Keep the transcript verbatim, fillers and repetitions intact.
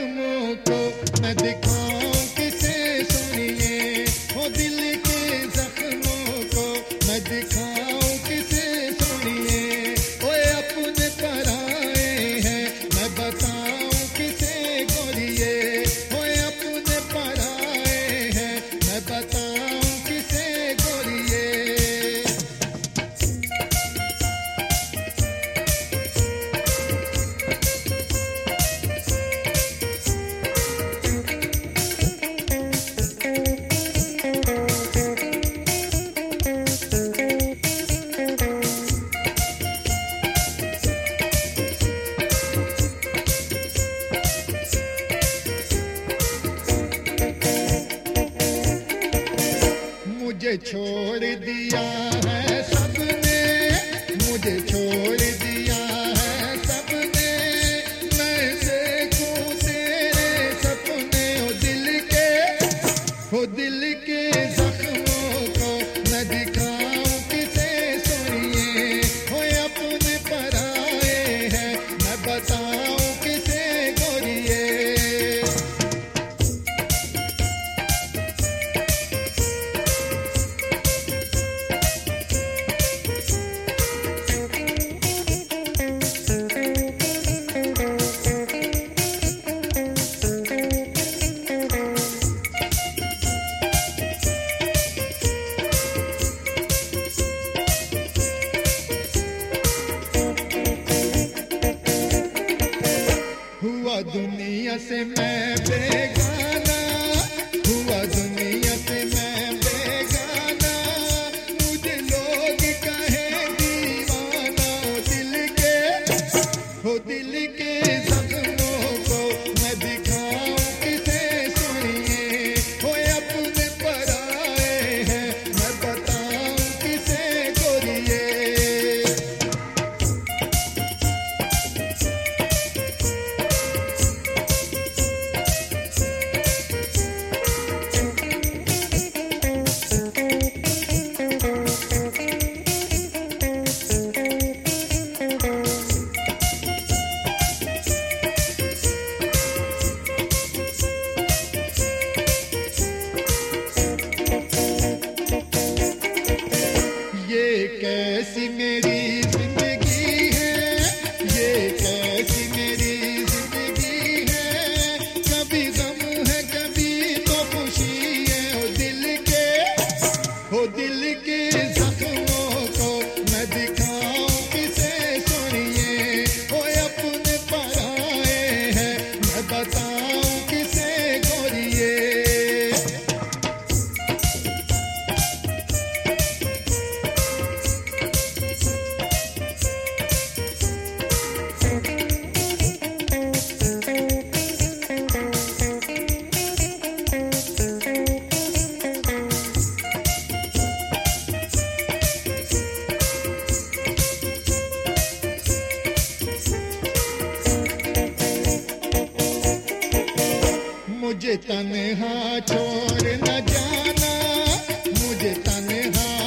जख्मों को मैं दिखाऊं किसे सुनिए, हो दिल के जख्मों को मैं दिखाऊं किसे सुनिए। ओए अपने पराए हैं मैं बताऊं किसे गोरिए, ओए अपने पराए हैं मैं बताऊं किसे गोरिए। मुझे छोड़ दिया है सबने, मुझे छोड़ दिया है सबने, मैं देखूं तेरे सपने। हो दिल के, हो दिल के जख्मों को मैं दिखाऊं किसे सुनिए, हो अपने पराए हैं मैं बताऊं किसे गोरिए। हुआ दुनिया से मैं बेगाना, हुआ दुनिया से मैं बेगाना, मुझे लोग कहें दीवाना। हो दिल के, हो दिल के जख्मों को मैं दिखाऊं किसे सुनिए, हो अपने पराए हैं मैं बताऊं किसे गोरिए। ये कैसी मेरी जिंदगी है, ये कैसी मेरी जिंदगी है, कभी गम है कभी तो खुशी है। हो दिल के, हो दिल के जख्मों को मैं दिखाऊं किसे सुनिए, हो अपने पराए हैं मैं बताऊं किसे गोरिए। मुझे तन्हा छोड़ न जाना, मुझे तन्हा